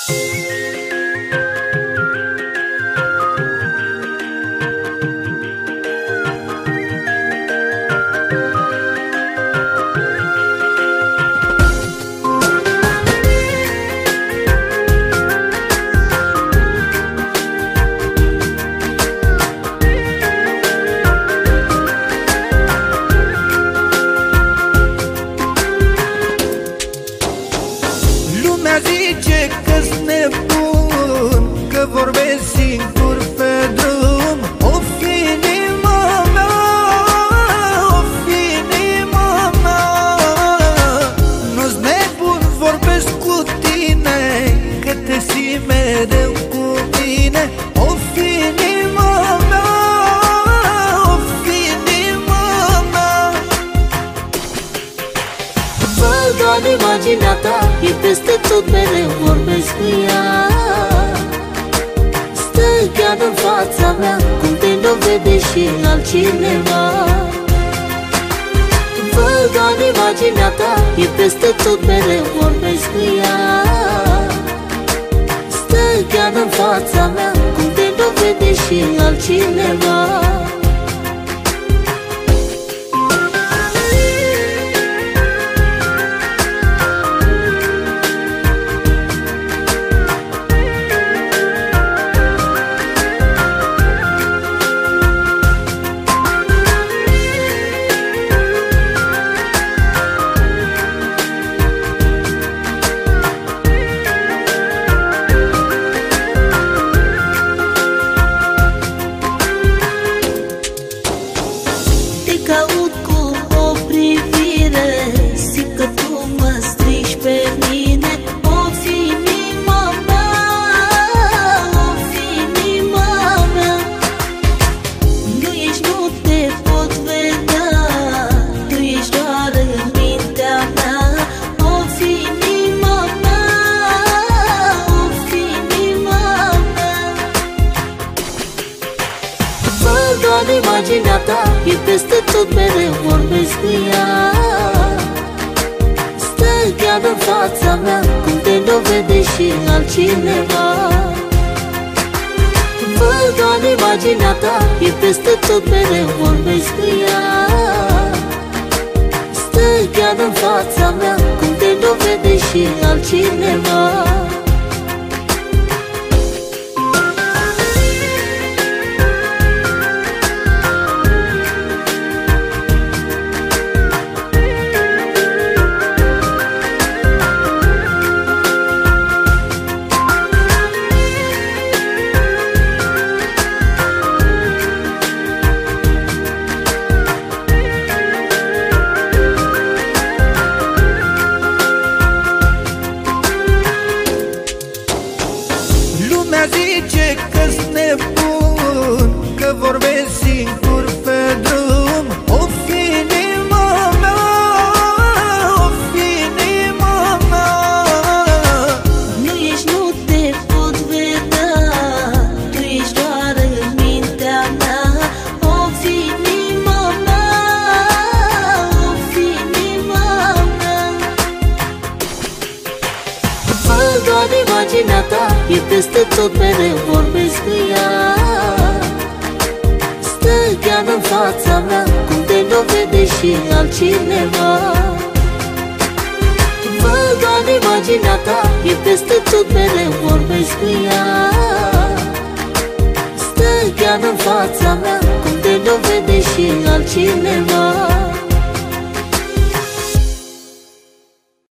Zice că-s nebun, că vorbesc singur pe drum. O-fi inima mea, o-fi inima mea. Nu-s nebun, vorbesc cu tine, că te simt mereu cu mine. O-fi inima mea, o-fi inima mea. Văd doar imaginea ta, e peste tot, mereu vorbesc cu ea. Stă chiar în fața mea, cum te dovede și altcineva. Văd doar imaginea ta, e peste tot, mereu vorbesc cu ea. Stă chiar în fața mea, cum te dovede și altcineva. Caut cu o privire, simt că tu mă strici pe mine. O-fi inima mea, o-fi inima mea. Nu ești, nu te pot vedea, tu ești doar în mintea mea. O-fi inima mea, o-fi inima mea. Văd doar imaginea ta, e peste tot, mereu vorbesc cu ea. Stă chiar în fața mea, cum te dovede și altcineva. Văd doar imaginea ta, e peste tot, mereu vorbesc cu ea. Stă chiar în fața mea, cum te dovede și altcineva. Zice că-s nebun, că vorbesc singur pe drum. O-fi inima mea, o-fi inima mea. Nu ești, nu te pot vedea, tu ești doar în mintea mea. O-fi inima mea, o-fi inima mea. Văd doar imaginea ta, e peste tot, mereu vorbesc cu ea. Stă chiar în fața mea, cum te dovede și altcineva. Văd doar imaginea ta, e peste tot, mereu vorbesc cu ea. Stă chiar în fața mea, cum te dovede și altcineva.